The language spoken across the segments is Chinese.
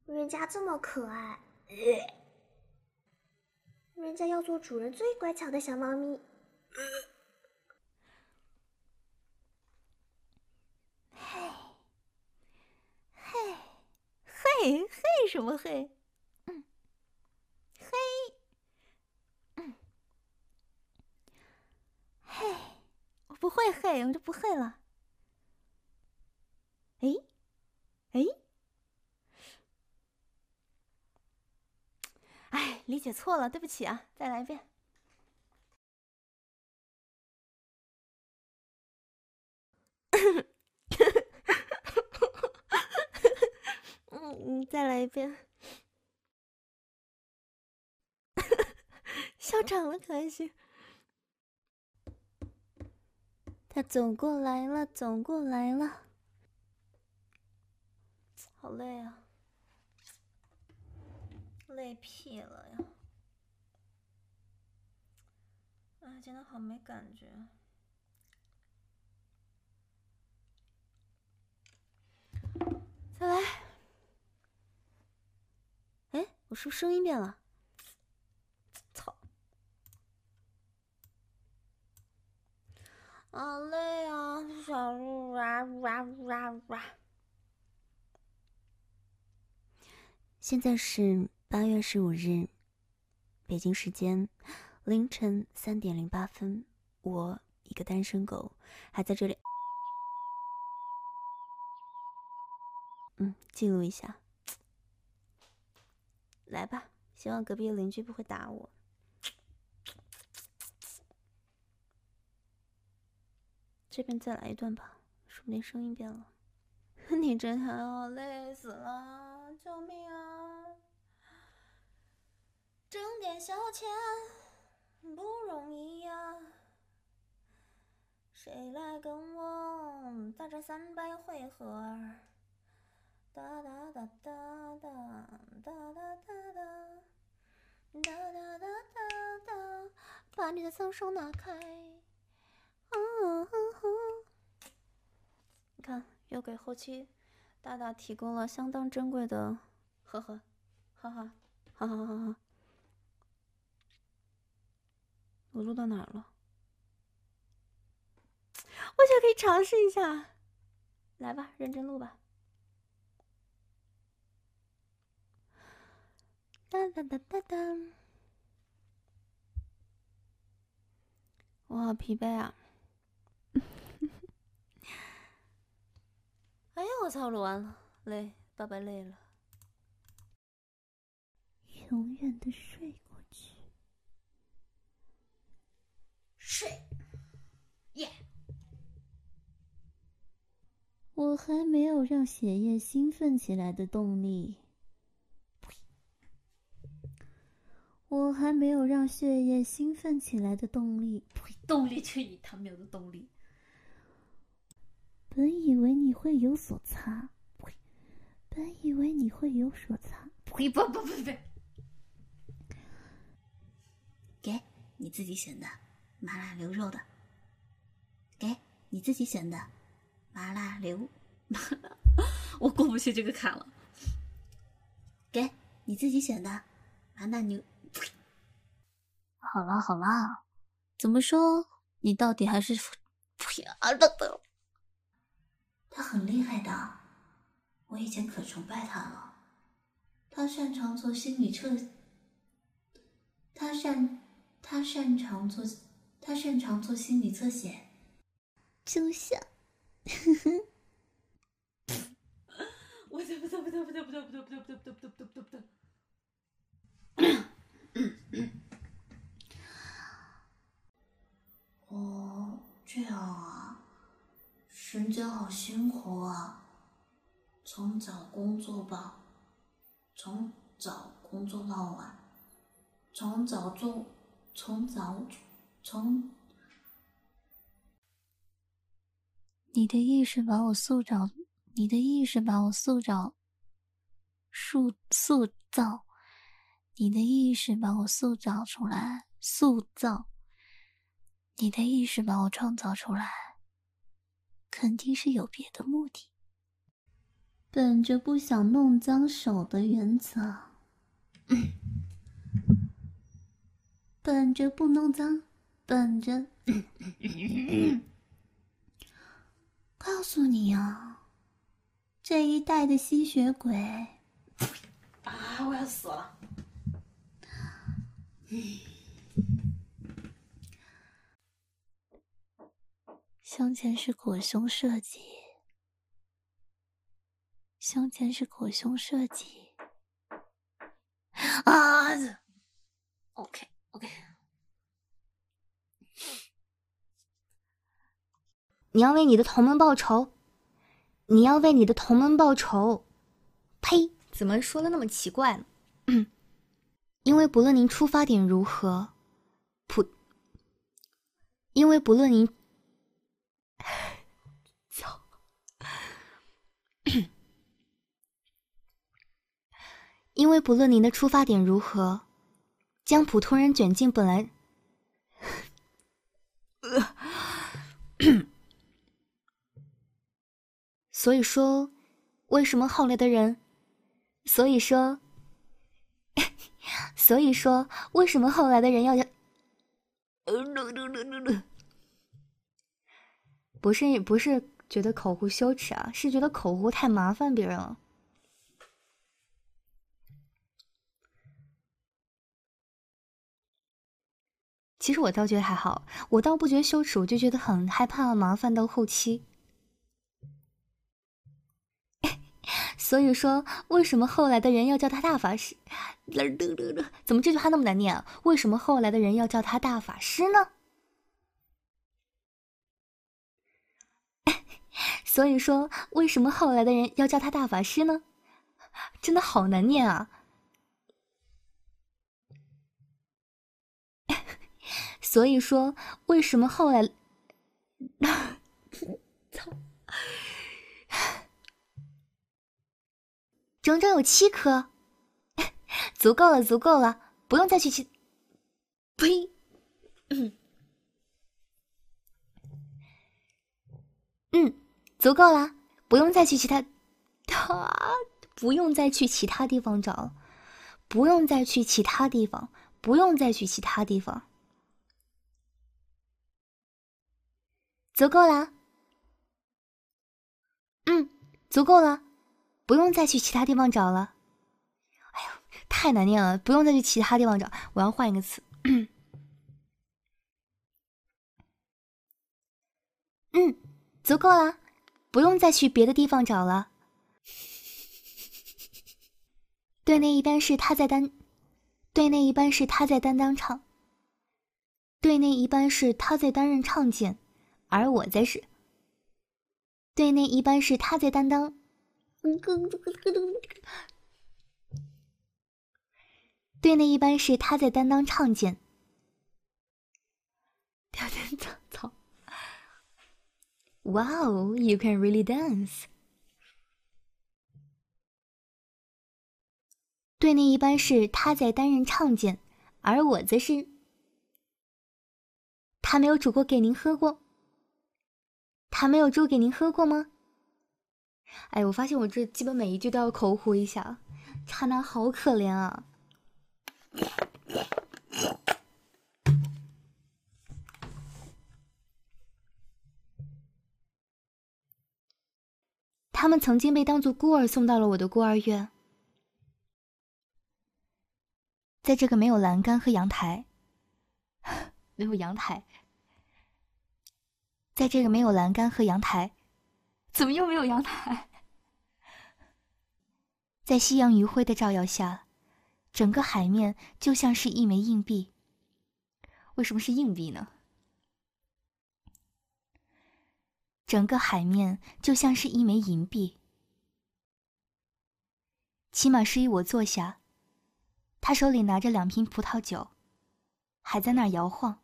人家这么可爱，人家要做主人最乖巧的小猫咪。 嘿，嘿，嘿，嘿什么嘿？嘿，嘿，我不会嘿，我就不会了。哎，哎，哎，理解错了，对不起啊，再来一遍。再来一遍。笑场了，可还行？他走过来了，走过来了，好累啊，累屁了呀！哎，今天好没感觉。再来。哎，我是不是声音变了？操！好累啊，小鹿哇哇哇哇！现在是8月15日，北京时间凌晨3点08分，我一个单身狗还在这里，记录一下。来吧，希望隔壁的邻居不会打我。这边再来一段吧，说不定声音变了。你真好，累死了，救命啊！挣点小钱不容易呀，谁来跟我大战300回合？哒哒哒哒哒哒哒哒哒。哒哒哒哒哒，把你的双手拿开。你看，又给后期大大提供了相当珍贵的，呵呵，哈哈，哈哈哈哈。我录到哪儿了？我想可以尝试一下。来吧，认真录吧。哒哒哒哒哒。我好疲惫啊！哎呀，我操，录完了，累，爸爸累了。永远的睡过去。睡，耶！我还没有让血液兴奋起来的动力。我还没有让血液兴奋起来的动力。呸！动力去你他喵的动力！本以为你会有所擦，呸！本以为你会有所擦，呸！不！给你自己选的麻辣牛肉的，给你自己选的麻辣牛，我过不去这个坎了。给你自己选的麻辣牛。好啦好啦，怎么说你到底还是他很厉害的，我以前可崇拜他了。他擅长做心理测，他擅长做心理侧写，就像，我哦，这样啊，时间好辛苦啊，从早工作到晚，你的意识把我塑造，你的意识把我塑造，塑造，你的意识把我塑造出来，塑造，你的意识把我创造出来，肯定是有别的目的。 本着不想弄脏手的原则，本着不弄脏，本着告诉你啊，这一带的吸血鬼啊！我要死了。 胸前是裹胸设计，胸前是裹胸设计啊 ！OK， 你要为你的同门报仇，你要为你的同门报仇。呸！怎么说的那么奇怪呢？因为不论您出发点如何，因为不论您，操！因为不论您的出发点如何，将普通人卷进本来，所以说，为什么后来的人？所以说，为什么后来的人要不是觉得口胡羞耻啊，是觉得口胡太麻烦别人了。其实我倒觉得还好，我倒不觉得羞耻，我就觉得很害怕麻烦到后期。所以说，为什么后来的人要叫他大法师？怎么这句话那么难念啊？为什么后来的人要叫他大法师呢？所以说，为什么后来的人要叫他大法师呢？真的好难念啊！所以说，为什么后来……操！整整有7颗，足够了，足够了，不用再去呸！足够了，不用再去其他，不用再去其他地方找，不用再去其他地方，不用再去其他地方，足够了。足够了，不用再去其他地方找了。哎呦，太难念了，不用再去其他地方找，我要换一个词。足够了，不用再去别的地方找了。队内一般是他在担当唱，队内一般是他在担任唱剑，而我在是。队内一般是他在担当，队内一般是他在担当唱剑。操 ！Wow, you can really dance。队内一般是他在担任唱剑，而我则是他没有煮过给您喝过。他没有粥给您喝过吗？哎，我发现我这基本每一句都要口胡一下，查娜好可怜啊。他们曾经被当作孤儿送到了我的孤儿院，在这个没有栏杆和阳台，没有阳台。在这个没有栏杆和阳台，怎么又没有阳台？在夕阳余晖的照耀下，整个海面就像是一枚硬币。为什么是硬币呢？整个海面就像是一枚银币。骑马示意我坐下，他手里拿着2瓶葡萄酒，还在那儿摇晃。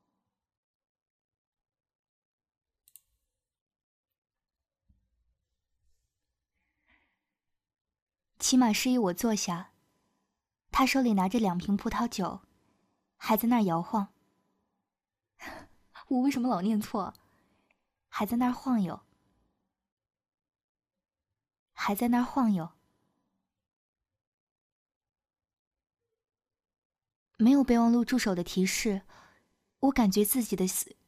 骑马示意我坐下，他手里拿着2瓶葡萄酒，还在那儿摇晃。我为什么老念错？还在那儿晃悠， 还在那儿晃悠。没有备忘录助手的提示，我感觉自己的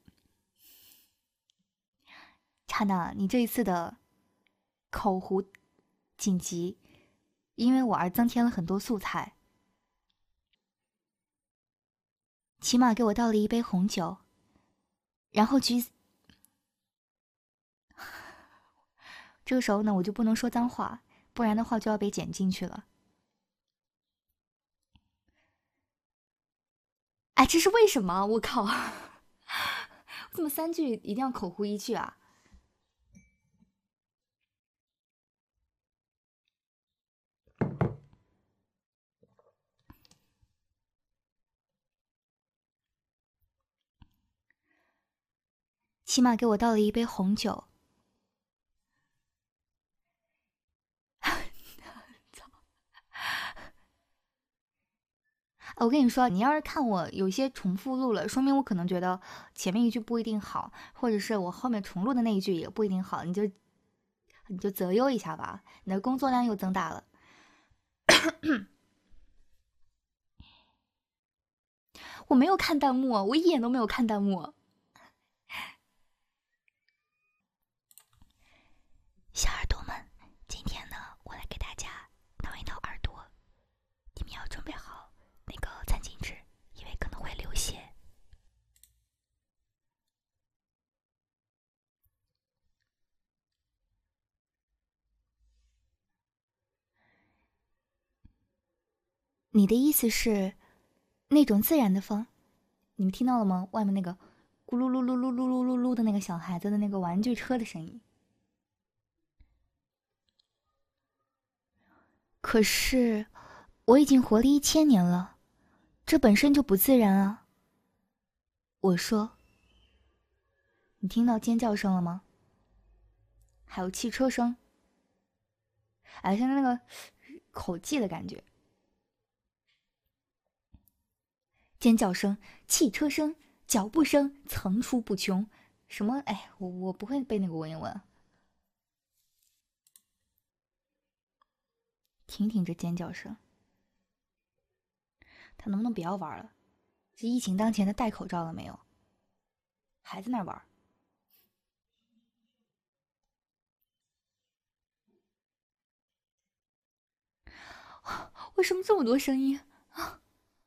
刹那，你这一次的口胡紧急，因为我而增添了很多素材。起码给我倒了一杯红酒，然后这个时候呢，我就不能说脏话，不然的话就要被剪进去了。哎，这是为什么？我靠！我怎么3句一定要口胡1句啊？起码给我倒了一杯红酒。我跟你说，你要是看我有些重复录了，说明我可能觉得前面一句不一定好，或者是我后面重录的那一句也不一定好，你就择优一下吧，你的工作量又增大了。我没有看弹幕，我一眼都没有看弹幕。小耳朵们，今天呢，我来给大家挠一挠耳朵，你们要准备好那个餐巾纸，因为可能会流血。你的意思是那种自然的风？你们听到了吗？外面那个咕噜噜噜噜噜噜噜噜的那个小孩子的那个玩具车的声音。可是我已经活了1000年了，这本身就不自然啊。我说，你听到尖叫声了吗？还有汽车声，哎，像那个口技的感觉。尖叫声、汽车声、脚步声层出不穷。什么？哎，我不会背那个文言文。听听这尖叫声，他能不能不要玩了？这疫情当前的戴口罩了没有？还在那玩？为什么这么多声音啊？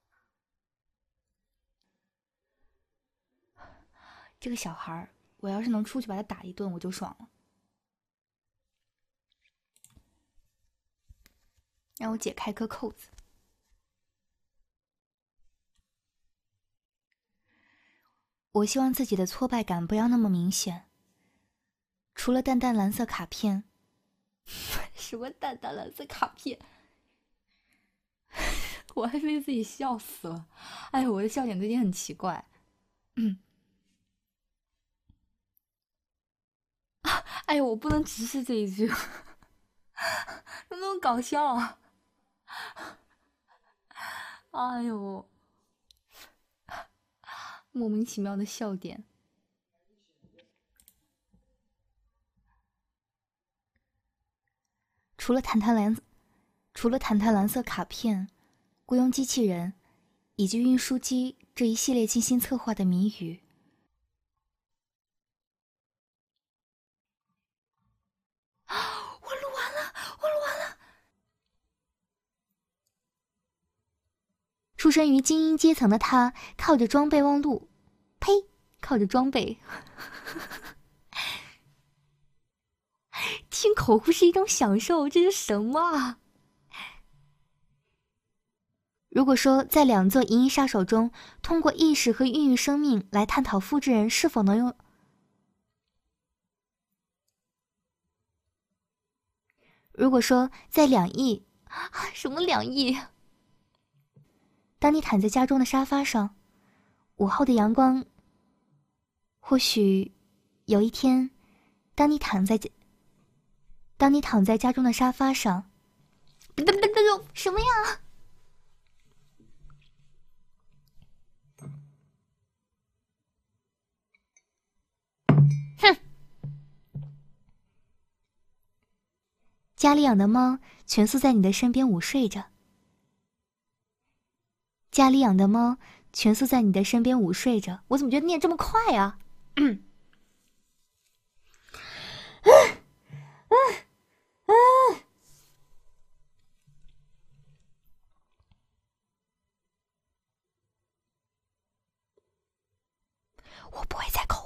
这个小孩，我要是能出去把他打一顿，我就爽了。让我解开颗扣子。我希望自己的挫败感不要那么明显。除了淡淡蓝色卡片，什么淡淡蓝色卡片？我还被自己笑死了。哎，我的笑点最近很奇怪。哎呦，我不能直视这一句，怎么那么搞笑啊？哎呦，莫名其妙的笑点。除了弹弹蓝色卡片、雇佣机器人以及运输机这一系列精心策划的谜语，我录完了。出身于精英阶层的他，靠着装备忘录，呸，靠着装备。听口胡是一种享受，这是什么啊？如果说在2座银翼杀手中，通过意识和孕育生命来探讨复制人是否能用，如果说在2亿，什么2亿？当你躺在家中的沙发上，午后的阳光，或许有一天，当你躺在家中的沙发上，什么呀？哼！ 家里养的猫蜷缩在你的身边午睡着。家里养的猫蜷缩在你的身边午睡着。我怎么觉得念这么快啊？我不会再口